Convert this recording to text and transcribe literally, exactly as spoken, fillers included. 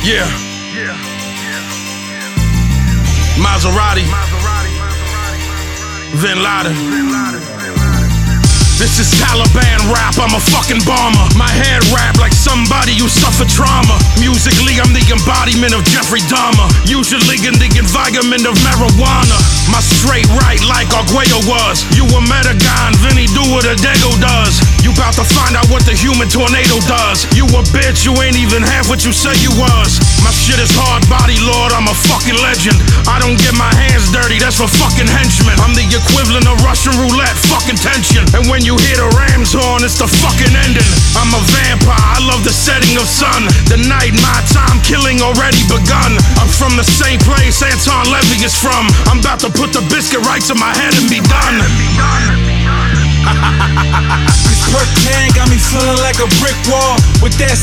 Yeah. Maserati. Bin Laden. This is Taliban rap, I'm a fucking bomber. My head wrapped like somebody who suffered trauma. Musically, I'm the embodiment of Jeffrey Dahmer. Usually in the environment of marijuana. My straight right like Arguello was. You a Metagon, Vinny do what a Dago does. You bout to find out what the human tornado does. You a bitch, you ain't even half what you say you was. My shit is hard body, Lord, I'm a fucking legend. I don't get my hands dirty, that's for fucking henchmen. I'm the equivalent of Russian roulette, fucking tension. And when you hear the Rams horn, it's the fucking ending. I'm a vampire, I love the setting of sun. The night, my time, killing already begun. I'm from the same place Anton Levy is from. I'm about to put the biscuit right to my head and be done. This perk can got me feeling like a brick wall. With that